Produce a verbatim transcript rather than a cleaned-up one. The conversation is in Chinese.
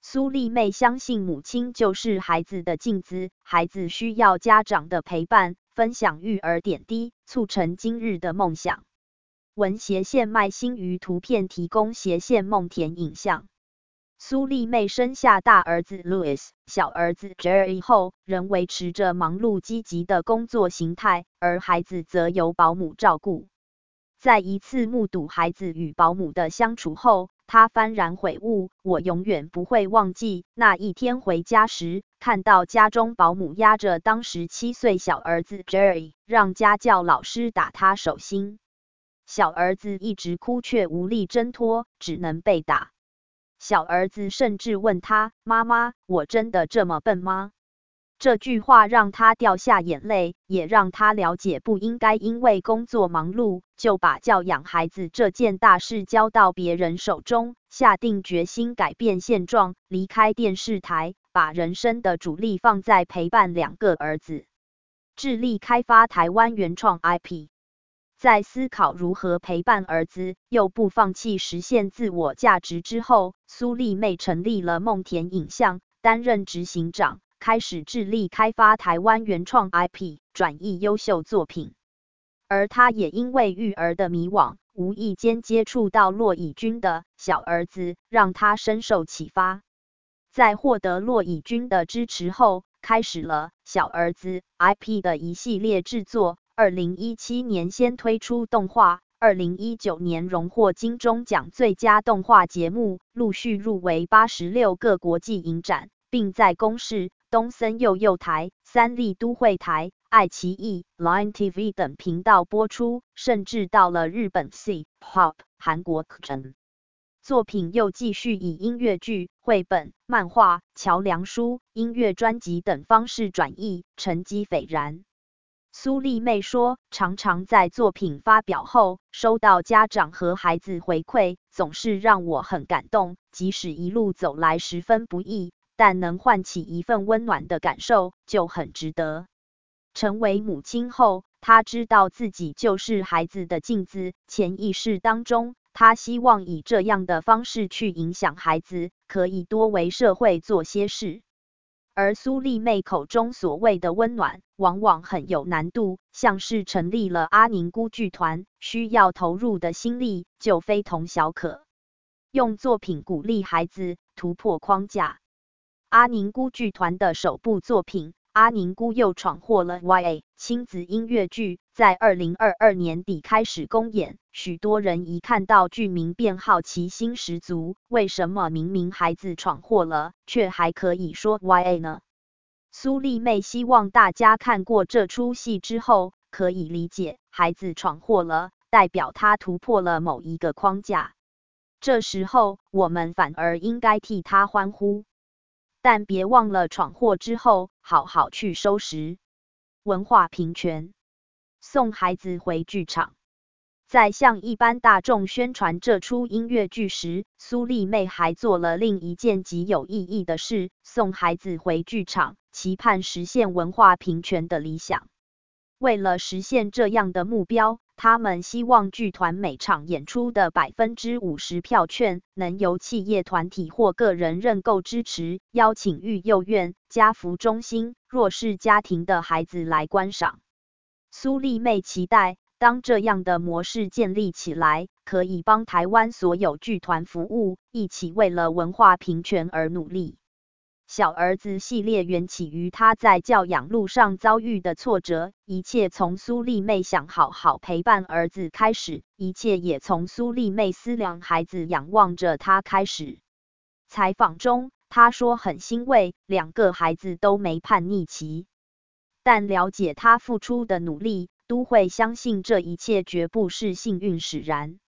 苏丽妹相信母亲就是孩子的镜子，孩子需要家长的陪伴，分享育儿点滴，促成今日的梦想。文斜线麦星鱼图片提供斜线梦田影像。苏丽妹生下大儿子 Louis、小儿子 Jerry 后，仍维持着忙碌积极的工作形态，而孩子则由保姆照顾。在一次目睹孩子与保姆的相处后，他幡然悔悟，我永远不会忘记那一天回家时，看到家中保姆压着当时七岁小儿子 Jerry， 让家教老师打他手心。小儿子一直哭却无力挣脱，只能被打。小儿子甚至问他：“妈妈，我真的这么笨吗？”这句话让他掉下眼泪，也让他了解不应该因为工作忙碌，就把教养孩子这件大事交到别人手中，下定决心改变现状，离开电视台，把人生的主力放在陪伴两个儿子，致力开发台湾原创 I P。在思考如何陪伴儿子，又不放弃实现自我价值之后，苏丽妹成立了梦田影像，担任执行长，开始致力开发台湾原创 I P， 转译优秀作品。而她也因为育儿的迷惘，无意间接触到骆以军的小儿子，让她深受启发。在获得骆以军的支持后，开始了小儿子 I P 的一系列制作。二零一七年先推出动画，二零一九年荣获金钟奖最佳动画节目，陆续入围八十六个国际影展，并在公视、东森幼幼台、三立都会台、爱奇艺、Line T V 等频道播出，甚至到了日本 C-Pop、韩国 K-pop。作品又继续以音乐剧、绘本、漫画、桥梁书、音乐专辑等方式转译，成绩斐然。苏丽妹说，常常在作品发表后，收到家长和孩子回馈，总是让我很感动，即使一路走来十分不易，但能唤起一份温暖的感受，就很值得。成为母亲后，她知道自己就是孩子的镜子，潜意识当中，她希望以这样的方式去影响孩子，可以多为社会做些事。而苏丽妹口中所谓的温暖，往往很有难度，像是成立了阿宁姑剧团，需要投入的心力就非同小可。用作品鼓励孩子突破框架。阿宁姑剧团的首部作品《阿宁姑又闯祸了》Y A 亲子音乐剧，在二零二二年底开始公演，许多人一看到剧名便好奇心十足，为什么明明孩子闯祸了，却还可以说 Y A 呢？苏丽妹希望大家看过这出戏之后，可以理解孩子闯祸了，代表他突破了某一个框架。这时候，我们反而应该替他欢呼。但别忘了闯祸之后，好好去收拾。文化平权，送孩子回剧场。在向一般大众宣传这出音乐剧时，苏丽妹还做了另一件极有意义的事，送孩子回剧场，期盼实现文化平权的理想。为了实现这样的目标，他们希望剧团每场演出的 百分之五十 票券能由企业团体或个人认购支持，邀请育幼院、家扶中心、弱势家庭的孩子来观赏。苏丽妹期待，当这样的模式建立起来，可以帮台湾所有剧团服务，一起为了文化平权而努力。小儿子系列缘起于他在教养路上遭遇的挫折，一切从苏丽妹想好好陪伴儿子开始，一切也从苏丽妹思量孩子仰望着他开始。采访中，他说很欣慰，两个孩子都没叛逆期，但了解他付出的努力，都会相信这一切绝不是幸运使然。